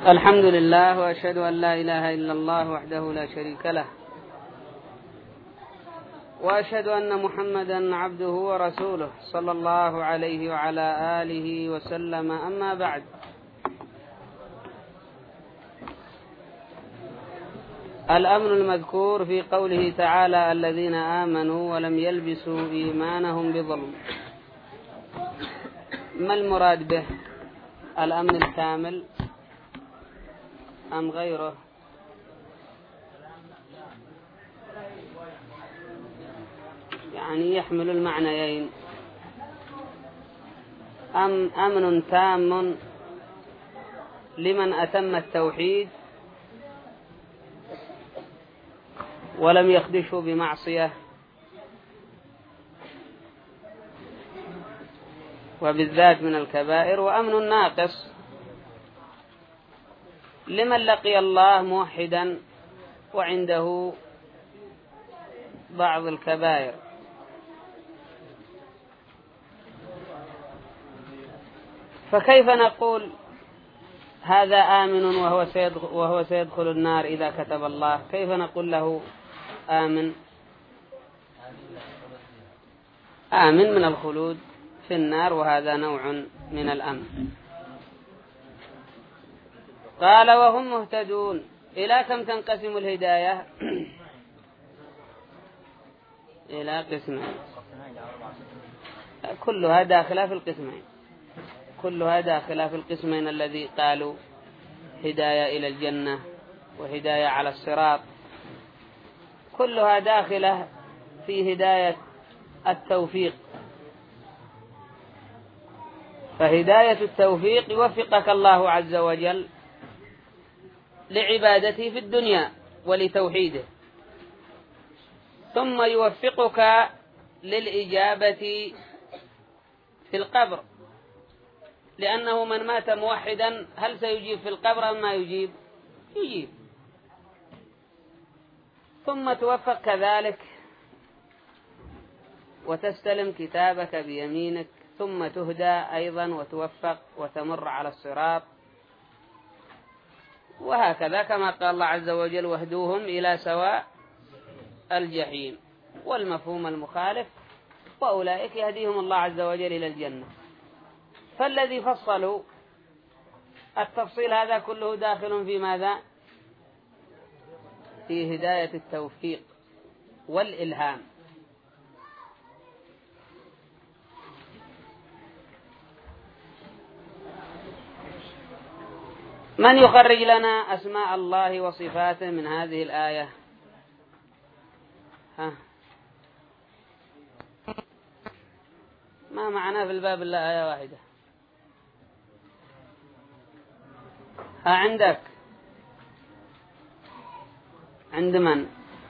الحمد لله وأشهد أن لا إله إلا الله وحده لا شريك له، وأشهد أن محمدا عبده ورسوله صلى الله عليه وعلى آله وسلم. أما بعد، الأمن المذكور في قوله تعالى: الذين آمنوا ولم يلبسوا إيمانهم بظلم. ما المراد به؟ الأمن الكامل أم غيره؟ يعني يحمل المعنيين: أمن تام لمن أتم التوحيد ولم يخدشه بمعصية، وبالذات من الكبائر، وأمن ناقص لمن لقي الله موحدا وعنده بعض الكبائر. فكيف نقول هذا آمن وهو سيدخل النار إذا كتب الله؟ كيف نقول له آمن من الخلود في النار؟ وهذا نوع من الأمن. قال: وهم مهتدون. إلى كم تنقسم الهداية؟ إلى قسمين، كلها داخلة في القسمين، كلها داخلة في القسمين الذي قالوا: هداية إلى الجنة وهداية على الصراط. كلها داخلة في هداية التوفيق. فهداية التوفيق يوفقك الله عز وجل لعبادته في الدنيا ولتوحيده، ثم يوفقك للإجابة في القبر، لأنه من مات موحدا هل سيجيب في القبر أم ما يجيب؟ يجيب. ثم توفق كذلك وتستلم كتابك بيمينك، ثم تهدى أيضا وتوفق وتمر على الصراط، وهكذا كما قال الله عز وجل: واهدوهم إلى سواء الجحيم. والمفهوم المخالف: وأولئك يهديهم الله عز وجل إلى الجنة. فالذي فصلوا التفصيل هذا كله داخل في ماذا؟ في هداية التوفيق والإلهام. من يخرج لنا أسماء الله وصفاته من هذه الآية؟ ما معنا في الباب إلا آية واحدة. عندك؟ عند من؟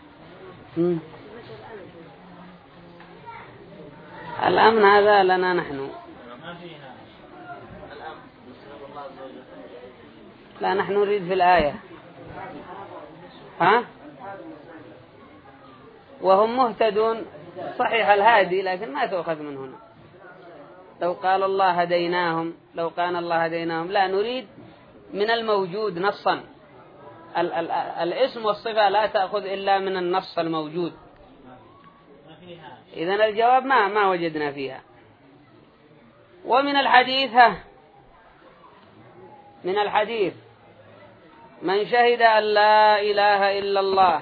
الأمن هذا لنا نحن، لا نحن نريد في الآية. وهم مهتدون، صحيح الهادي، لكن ما تأخذ من هنا. لو قال الله هديناهم، لو كان الله هديناهم، لا، نريد من الموجود نصا. الاسم والصفة لا تأخذ إلا من النص الموجود. إذن الجواب ما وجدنا فيها. ومن الحديث من الحديث: من شهد أن لا إله إلا الله.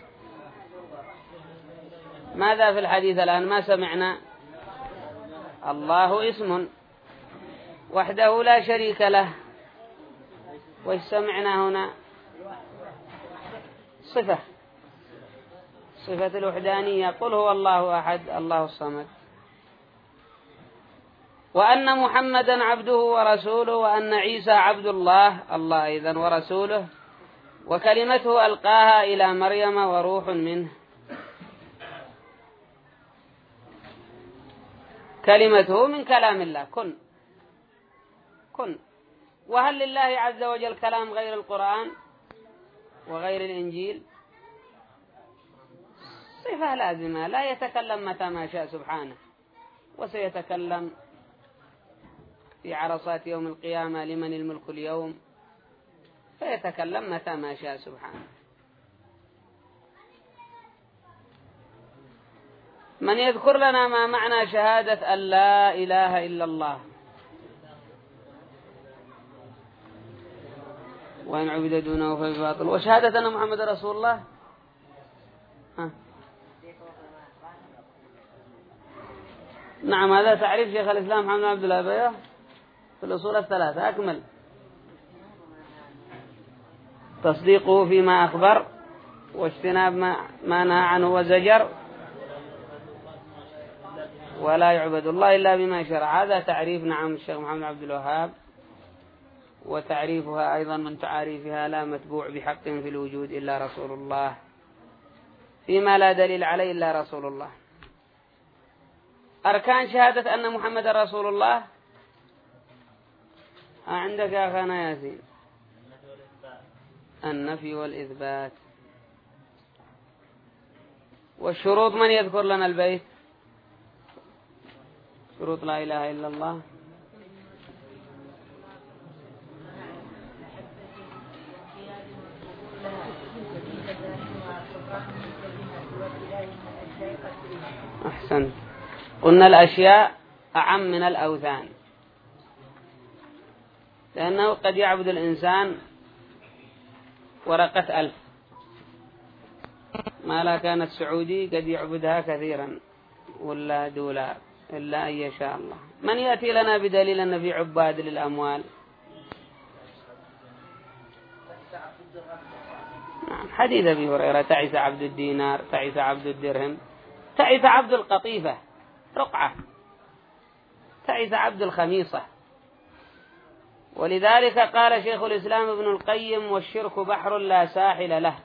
ماذا في الحديث الآن؟ ما سمعنا. الله اسم وحده لا شريك له. وإيش سمعنا هنا؟ صفة الوحدانية: قل هو الله أحد الله الصمد. وأن محمدا عبده ورسوله، وأن عيسى عبد الله أيضا ورسوله، وكلمته ألقاها إلى مريم وروح منه. كلمته من كلام الله، كن. وهل لله عز وجل كلام غير القرآن وغير الإنجيل؟ صفة لازمة، لا يتكلم متى ما شاء سبحانه، وسيتكلم في عرصات يوم القيامة: لمن الملك اليوم فيتكلم متى ما شاء سبحانه. من يذكر لنا ما معنى شهادة أن لا إله إلا الله وإن عبد دونه فباطل، وشهادة أن محمد رسول الله؟ نعم، هذا تعريف شيخ الإسلام محمد بن عبد الوهاب في الأصول الثلاثة. أكمل: تصديقه فيما أخبر، واجتناب ما نهى عنه وزجر، ولا يعبد الله إلا بما شرع. هذا تعريف نعم الشيخ محمد بن عبد الوهاب، وتعريفها أيضا من تعاريفها: لا متبوع بحق في الوجود إلا رسول الله، فيما لا دليل عليه إلا رسول الله. أركان شهادة أن محمد رسول الله عندك يا أخانا ياسين: النفي والإثبات. والشروط من يذكر لنا البيت؟ شروط لا إله إلا الله. أحسن. قلنا الأشياء أعم من الأوثان، لأنه قد يعبد الإنسان ورقة 1000 ما لا كانت سعودي، قد يعبدها كثيرا، ولا دولار، إلا أن يشاء الله. من يأتي لنا بدليل أن في عباد للأموال؟ نعم، حديث أبي هريرة: تعس عبد الدينار، تعس عبد الدرهم، تعس عبد القطيفة رقعة، تعس عبد الخميصة. ولذلك قال شيخ الإسلام ابن القيم: والشرك بحر لا ساحل له،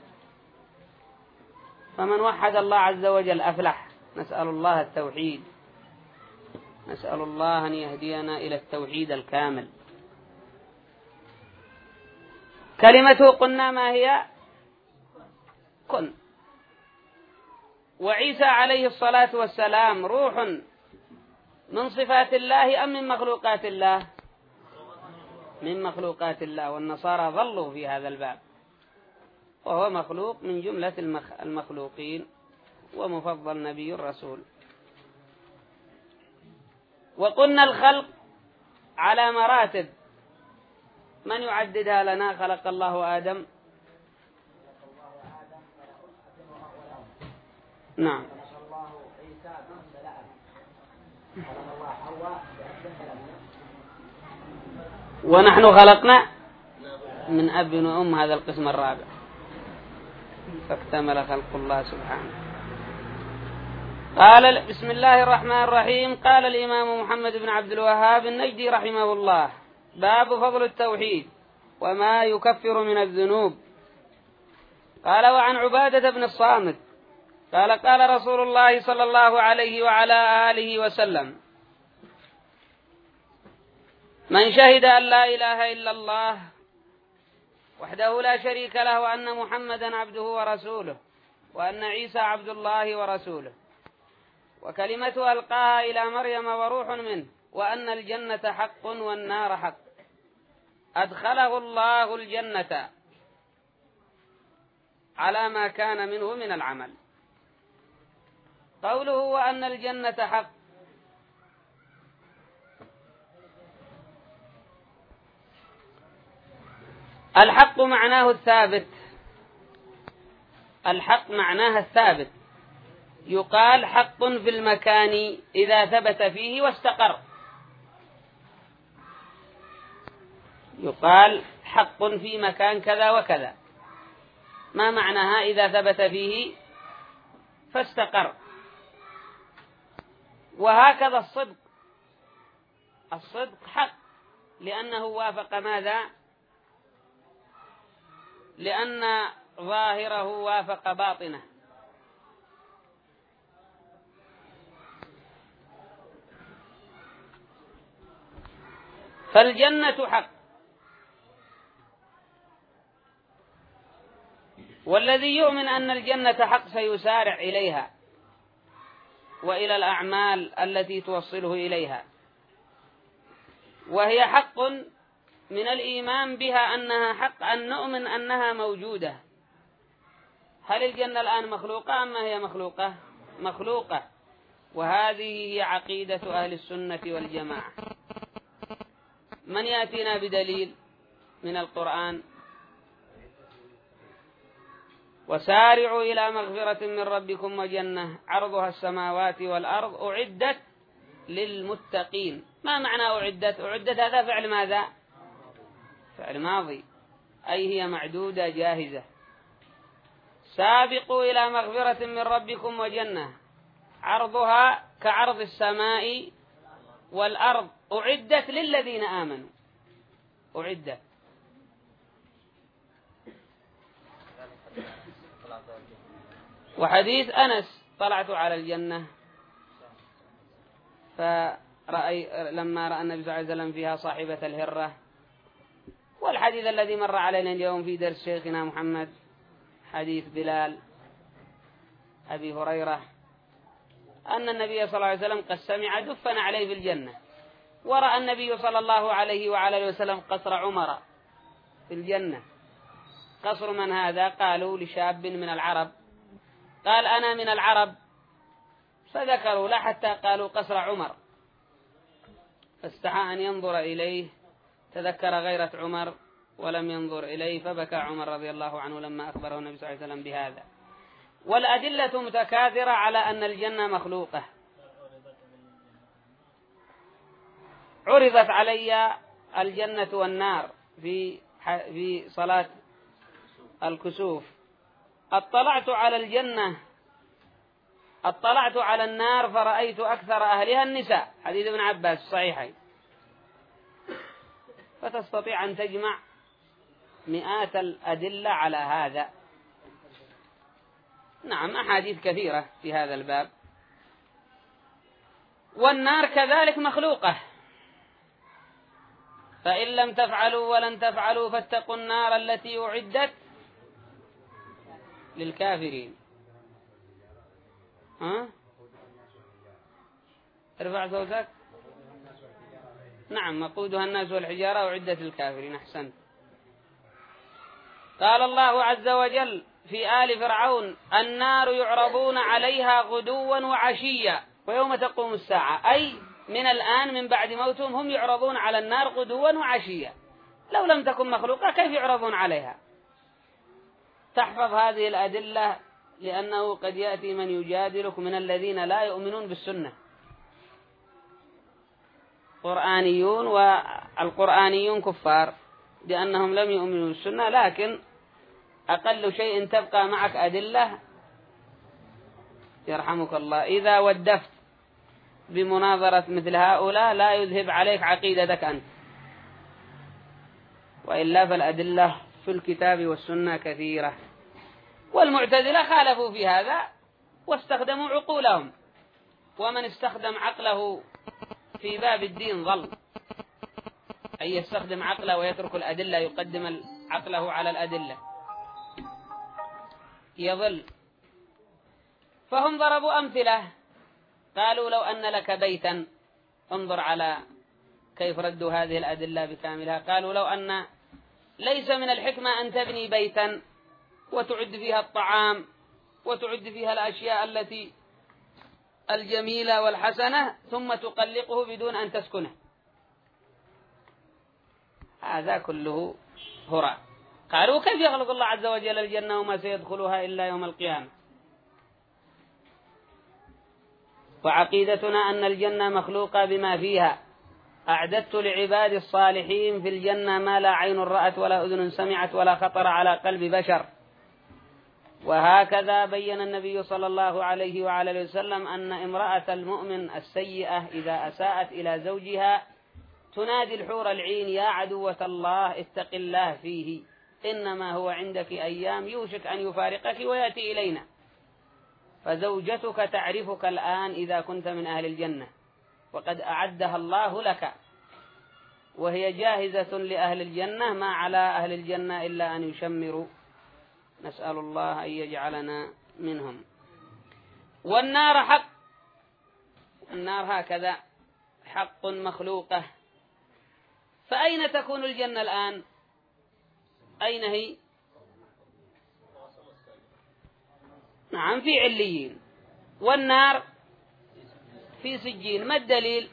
فمن وحد الله عز وجل أفلح. نسأل الله التوحيد، نسأل الله أن يهدينا إلى التوحيد الكامل. كلمته قلنا ما هي؟ كن. وعيسى عليه الصلاة والسلام روح من صفات الله أم من مخلوقات الله؟ من مخلوقات الله، والنصارى ظلوا في هذا الباب، وهو مخلوق من جملة المخلوقين، ومفضل نبي الرسول. وقلنا الخلق على مراتب، من يعددها لنا؟ خلق الله آدم، نعم، ونحن خلقنا من أب وأم، هذا القسم الرابع، فاكتمل خلق الله سبحانه. قال: بسم الله الرحمن الرحيم. قال الإمام محمد بن عبد الوهاب النجدي رحمه الله: باب فضل التوحيد وما يكفر من الذنوب. قال: وعن عبادة بن الصامت قال: قال رسول الله صلى الله عليه وعلى آله وسلم: من شهد أن لا إله إلا الله وحده لا شريك له، وأن محمدا عبده ورسوله، وأن عيسى عبد الله ورسوله، وكلمته ألقاها إلى مريم وروح منه، وأن الجنة حق والنار حق، أدخله الله الجنة على ما كان منه من العمل. قوله وأن الجنة حق، الحق معناه الثابت، الحق معناها الثابت. يقال حق في المكان إذا ثبت فيه واستقر، يقال حق في مكان كذا وكذا. ما معناها؟ إذا ثبت فيه فاستقر. وهكذا الصدق، الصدق حق لأنه وافق ماذا؟ لأن ظاهره وافق باطنه. فالجنة حق، والذي يؤمن أن الجنة حق سيسارع إليها وإلى الأعمال التي توصله إليها، وهي حق من الإيمان بها أنها حق، أن نؤمن أنها موجودة. هل الجنة الآن مخلوقة أم هي مخلوقة؟ مخلوقة. وهذه هي عقيدة أهل السنة والجماعة. من يأتينا بدليل من القرآن؟ وسارعوا إلى مغفرة من ربكم وجنة عرضها السماوات والأرض أعدت للمتقين. ما معنى أعدت؟ أعدت هذا فعل ماذا؟ فعل ماضي، أي هي معدودة جاهزة. سابقوا إلى مغفرة من ربكم وجنة عرضها كعرض السماء والأرض أعدت للذين آمنوا. أعدت. وحديث أنس طلعت على الجنة لما رأى النبي صلى الله عليه وسلم فيها صاحبة الهرة. والحديث الذي مر علينا اليوم في درس شيخنا محمد حديث بلال أبي هريرة أن النبي صلى الله عليه وسلم قد سمع دفن عليه في الجنة. ورأى النبي صلى الله عليه وعلى وسلم قصر عمر في الجنة. قصر من هذا؟ قالوا لشاب من العرب. قال أنا من العرب، فذكروا لا حتى قالوا قصر عمر، فاستحى أن ينظر إليه، تذكر غيرة عمر ولم ينظر إليه، فبكى عمر رضي الله عنه لما أخبره النبي صلى الله عليه وسلم بهذا. والأدلة متكاثرة على أن الجنة مخلوقة. عرضت علي الجنة والنار في صلاة الكسوف. اطلعت على الجنة، اطلعت على النار فرأيت أكثر أهلها النساء. حديث ابن عباس صحيحين. فتستطيع أن تجمع مئات الأدلة على هذا. نعم، أحاديث كثيرة في هذا الباب. والنار كذلك مخلوقة. فإن لم تفعلوا ولن تفعلوا فاتقوا النار التي أعدت للكافرين. ارفع صوتك. نعم، وقودها الناس والحجارة أعدت للكافرين. أحسنت. قال الله عز وجل في آل فرعون النار يعرضون عليها غدوا وعشيا ويوم تقوم الساعة، أي من الآن من بعد موتهم هم يعرضون على النار غدوا وعشيا. لو لم تكن مخلوقة كيف يعرضون عليها؟ تحفظ هذه الأدلة، لأنه قد يأتي من يجادلك من الذين لا يؤمنون بالسنة، قرآنيون، والقرآنيون كفار لأنهم لم يؤمنوا بالسنة، لكن أقل شيء تبقى معك أدلة يرحمك الله. إذا ودفت بمناظرة مثل هؤلاء لا يذهب عليك عقيدتك أنت، وإلا فالأدلة في الكتاب والسنة كثيرة. والمعتزلة خالفوا في هذا واستخدموا عقولهم، ومن استخدم عقله في باب الدين ضل، أي يستخدم عقله ويترك الأدلة، يقدم عقله على الأدلة، يضل. فهم ضربوا أمثلة، قالوا لو أن لك بيتا، انظر على كيف ردوا هذه الأدلة بكاملها. قالوا لو أن ليس من الحكمة أن تبني بيتا وتعد فيها الطعام وتعد فيها الأشياء التي الجميلة والحسنة ثم تقلقه بدون أن تسكنه، هذا كله هراء. قالوا كيف يخلق الله عز وجل الجنة وما سيدخلها إلا يوم القيامة؟ وعقيدتنا أن الجنة مخلوقة بما فيها. أعددت لعباد الصالحين في الجنة ما لا عين رأت ولا أذن سمعت ولا خطر على قلب بشر. وهكذا بين النبي صلى الله عليه وعلى وسلم أن امرأة المؤمن السيئة إذا أساءت إلى زوجها تنادي الحور العين يا عدوة الله اتق الله فيه، إنما هو عندك أيام يوشك أن يفارقك ويأتي إلينا. فزوجتك تعرفك الآن إذا كنت من أهل الجنة، وقد أعدها الله لك، وهي جاهزة لأهل الجنة، ما على أهل الجنة إلا أن يشمروا، نسأل الله أن يجعلنا منهم. والنار حق، النار هكذا حق مخلوقة، فأين تكون الجنة الآن؟ أين هي؟ نعم في عليين، والنار في سجين. ما الدليل؟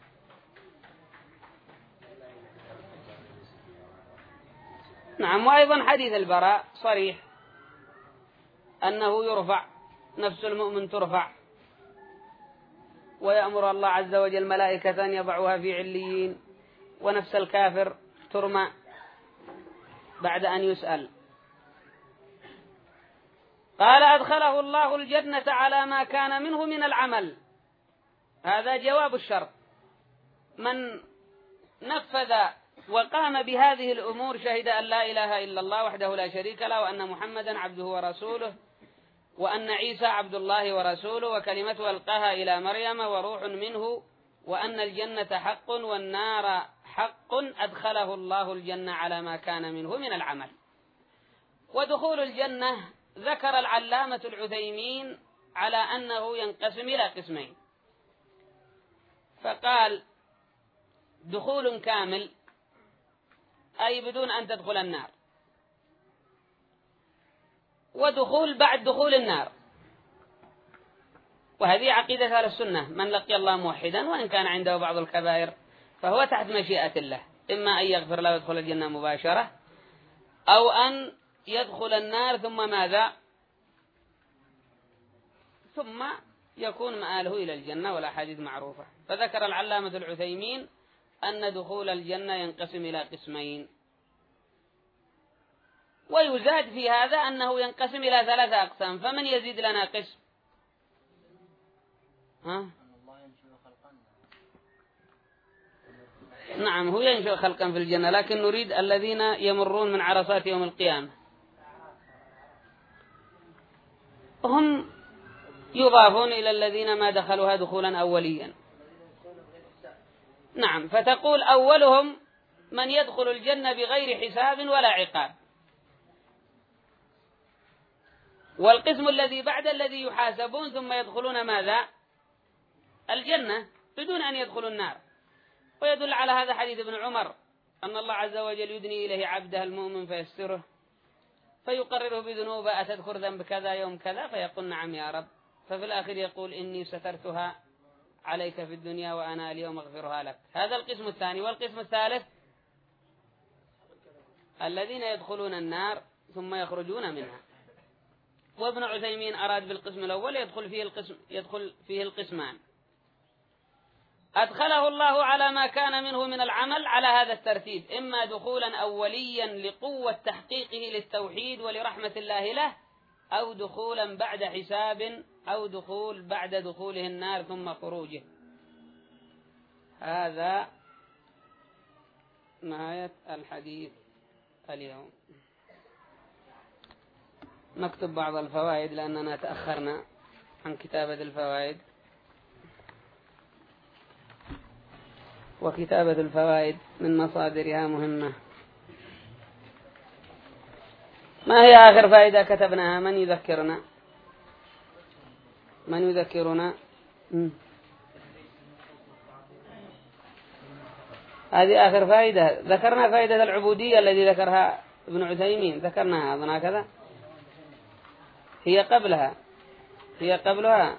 نعم، وأيضا حديث البراء صريح أنه يرفع، نفس المؤمن ترفع، ويأمر الله عز وجل ملائكة أن يضعوها في عليين، ونفس الكافر ترمى بعد أن يسأل. قال أدخله الله الجنة على ما كان منه من العمل. هذا جواب الشرط. من نفذ وقام بهذه الأمور شهد أن لا إله إلا الله وحده لا شريك له، وأن محمدا عبده ورسوله، وأن عيسى عبد الله ورسوله، وكلمته ألقاها إلى مريم وروح منه، وأن الجنة حق والنار حق، أدخله الله الجنة على ما كان منه من العمل. ودخول الجنة ذكر العلامة العثيمين على أنه ينقسم إلى قسمين، فقال دخول كامل أي بدون أن تدخل النار، ودخول بعد دخول النار. وهذه عقيدة أهل السنة، من لقي الله موحدا وإن كان عنده بعض الكبائر فهو تحت مشيئة الله، إما أن يغفر له ويدخل الجنة مباشرة، أو أن يدخل النار ثم ماذا؟ ثم يكون مآله إلى الجنة، والأحاديث معروفة. فذكر العلامة العثيمين أن دخول الجنة ينقسم إلى قسمين، ويزاد في هذا أنه ينقسم إلى 3 أقسام. فمن يزيد لنا قسم؟ نعم، هو ينشئ خلقا في الجنة، لكن نريد الذين يمرون من عرصات يوم القيامة، هم يضافون إلى الذين ما دخلوها دخولا أوليا. نعم، فتقول أولهم من يدخل الجنة بغير حساب ولا عقاب، والقسم الذي بعد الذي يحاسبون ثم يدخلون ماذا؟ الجنة بدون أن يدخلوا النار. ويدل على هذا حديث ابن عمر أن الله عز وجل يدني إليه عبده المؤمن فيستره فيقرره بذنوبه، أتذكر ذنب كذا يوم كذا؟ فيقول نعم يا رب، ففي الآخر يقول إني سترتها عليك في الدنيا وأنا اليوم أغفرها لك. هذا القسم الثاني. والقسم الثالث الذين يدخلون النار ثم يخرجون منها. وابن عثيمين أراد بالقسم الأول يدخل فيه القسمان. أدخله الله على ما كان منه من العمل على هذا الترتيب: إما دخولا أوليا لقوة تحقيقه للتوحيد ولرحمة الله له، أو دخولا بعد حساب، أو دخول بعد دخوله النار ثم خروجه. هذا نهاية الحديث اليوم. نكتب بعض الفوائد لأننا تأخرنا عن كتابة الفوائد، وكتابة الفوائد من مصادرها مهمة. ما هي آخر فائدة كتبناها؟ من يذكرنا؟ من يذكرنا؟ هذه آخر فائدة. ذكرنا فائدة العبودية الذي ذكرها ابن عثيمين، ذكرناها أظن هكذا. هي قبلها.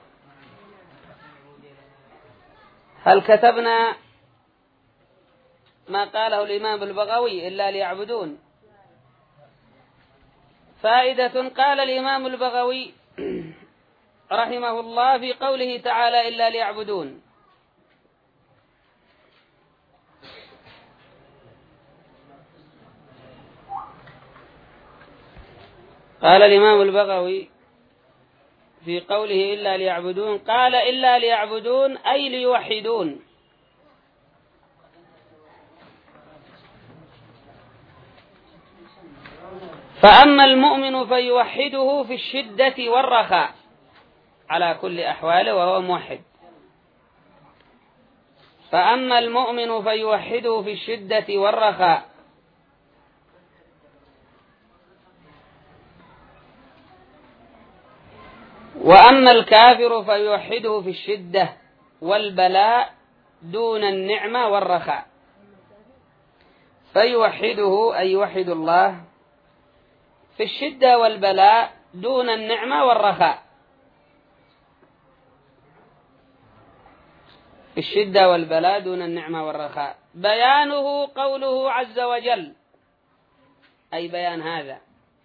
هل كتبنا ما قاله الإمام البغوي إلا ليعبدون؟ فائدة قال الإمام البغوي رحمه الله في قوله تعالى إلا ليعبدون: قال الإمام البغوي في قوله إلا ليعبدون، قال إلا ليعبدون أي ليوحدون. فأما المؤمن فيوحده في الشدة والرخاء على كل أحواله وهو موحد. فأما المؤمن فيوحده في الشدة والرخاء، وأما الكافر فيوحده في الشدة والبلاء دون النعمة والرخاء. فيوحده أي يوحد الله في الشدة والبلاء دون النعمة والرخاء. في الشدة والبلاء دون النعمة والرخاء. بيانه قوله عز وجل، أي بيان هذا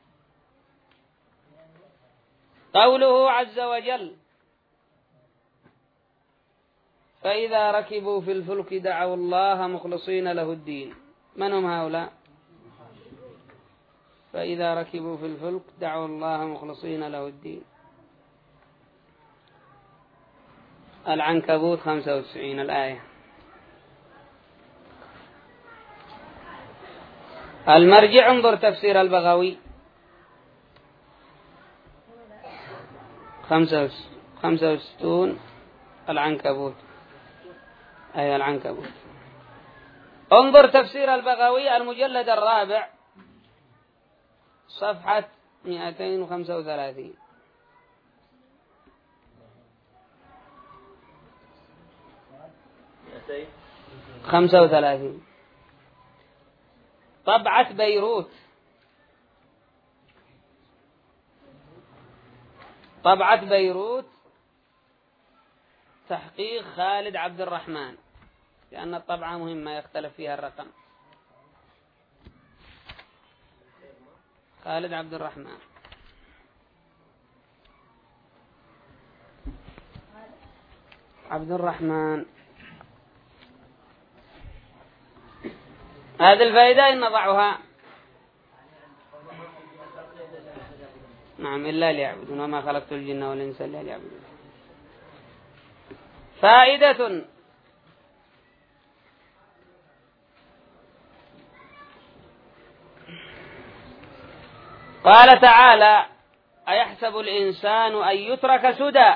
قوله عز وجل: فإذا ركبوا في الفلك دعوا الله مخلصين له الدين. من هم هؤلاء؟ فإذا ركبوا في الفلك دعوا الله مخلصين له الدين. العنكبوت 95 الآية. المرجع انظر تفسير البغوي 65 العنكبوت، أي العنكبوت. انظر تفسير البغوي المجلد الرابع صفحة 235. خمسة وثلاثين. طبعة بيروت، طبعة بيروت تحقيق خالد عبد الرحمن، لأن الطبعة مهمة يختلف فيها الرقم. خالد عبد الرحمن. عبد الرحمن. هذه الفائدة إن نضعها نعم إلا ليعبدون وما خلقت الجن والإنس إلا ليعبدون. فائدة: قال تعالى: أيحسب الإنسان أن يترك سدى.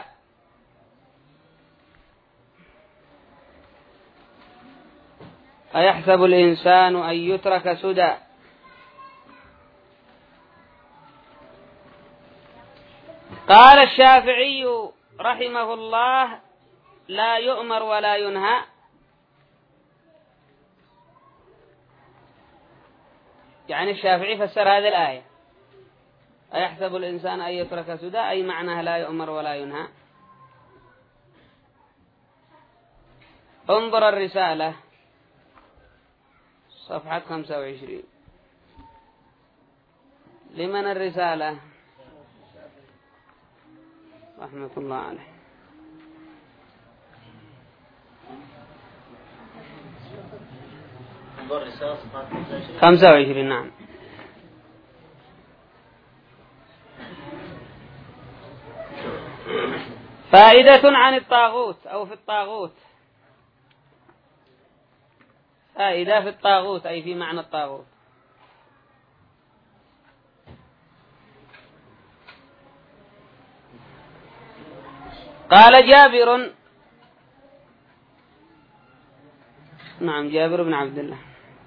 أيحسب الإنسان أن يترك سدى. قال الشافعي رحمه الله: لا يؤمر ولا ينهى. يعني الشافعي فسر هذه الآية: أيحسب الإنسان أن يترك سدى، أي معناه لا يؤمر ولا ينهى. انظر الرسالة صفحة 25. لمن الرسالة؟ رحمة الله عليه. 25 نعم. فائدة عن الطاغوت أو في الطاغوت. فائدة في الطاغوت أي في معنى الطاغوت. قال جابر، نعم جابر بن عبد الله،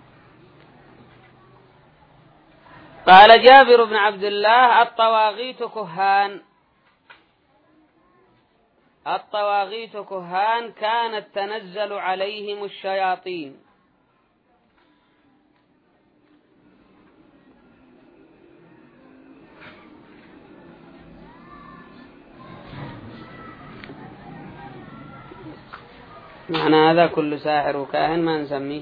قال جابر بن عبد الله: الطواغيت كهان. الطواغيت كهان كانت تنزل عليهم الشياطين. معنى هذا كل ساحر وكاهن ما نسميه.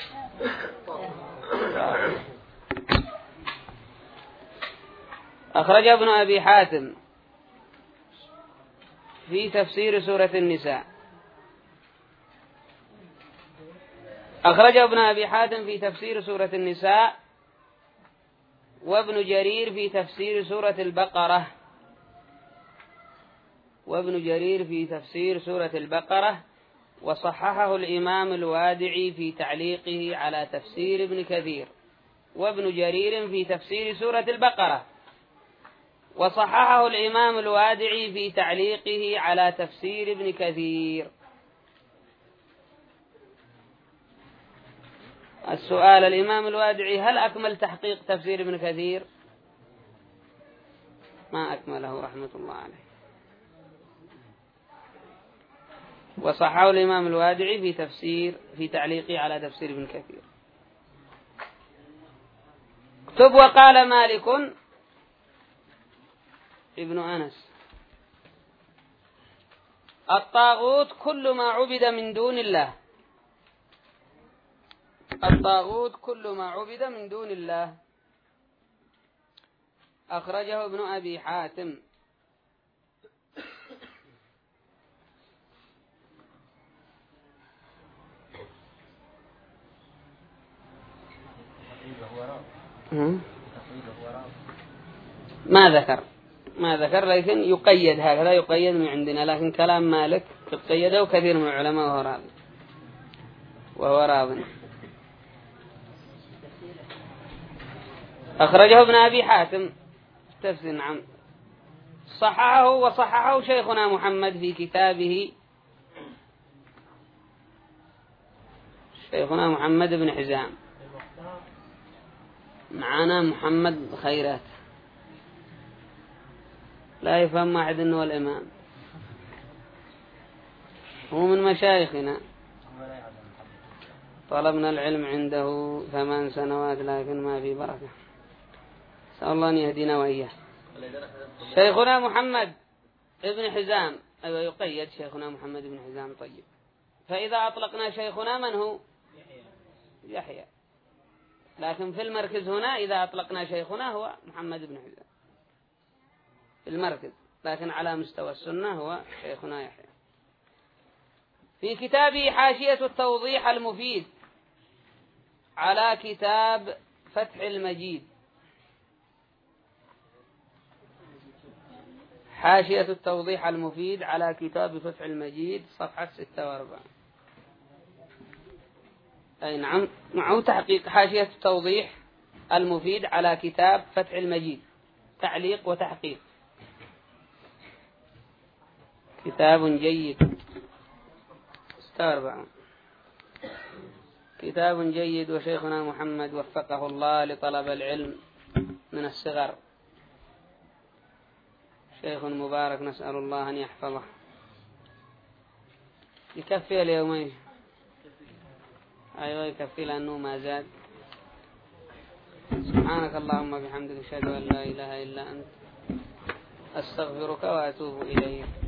أخرج ابن أبي حاتم في تفسير سورة النساء. أخرج ابن أبي حاتم في تفسير سورة النساء، وابن جرير في تفسير سورة البقرة، وابن جرير في تفسير سورة البقرة، وصححه الإمام الوادعي في تعليقه على تفسير ابن كثير. وابن جرير في تفسير سورة البقرة، وصححه الإمام الوادعي في تعليقه على تفسير ابن كثير. السؤال: الإمام الوادعي هل أكمل تحقيق تفسير ابن كثير؟ ما أكمله رحمة الله عليه. وصححه الإمام الوادعي في تعليقه على تفسير ابن كثير. اكتب وقال مالك ابن أنس الطاغوت كل ما عبد من دون الله. الطاغوت كل ما عبد من دون الله. أخرجه ابن أبي حاتم. ما ذكر لكن يقيد هكذا، يقيد من عندنا، لكن كلام مالك قيده كثير من العلماء وهو راض. أخرجه ابن أبي حاتم تفسير. نعم صححه وصححه شيخنا محمد في كتابه، شيخنا محمد بن حزام. معنا محمد خيرات لا يفهم واحد انه الامام، هو من مشايخنا، طلبنا العلم عنده 8 سنوات لكن ما في بركة. نسأل الله أن يهدينا وإياه. شيخنا محمد ابن حزام، أيوة يقيد شيخنا محمد بن حزام. طيب فإذا أطلقنا شيخنا من هو؟ يحيى. لكن في المركز هنا إذا أطلقنا شيخنا هو محمد بن حزام في المركز، لكن على مستوى السنة هو شيخنا يحيى. في كتابه حاشية التوضيح المفيد على كتاب فتح المجيد، حاشية التوضيح المفيد على كتاب فتح المجيد صفحة 46. أي نعم، معه تحقيق حاشية التوضيح المفيد على كتاب فتح المجيد، تعليق وتحقيق. كتاب جيد 46. كتاب جيد، وشيخنا محمد وفقه الله لطلب العلم من الصغر، شيخ مبارك، نسأل الله أن يحفظه. يكفي اليومين؟ أيوة يكفي لأنه ما زاد. سبحانك اللهم بحمدك أشهد أن لا إله إلا أنت أستغفرك وأتوب إليك.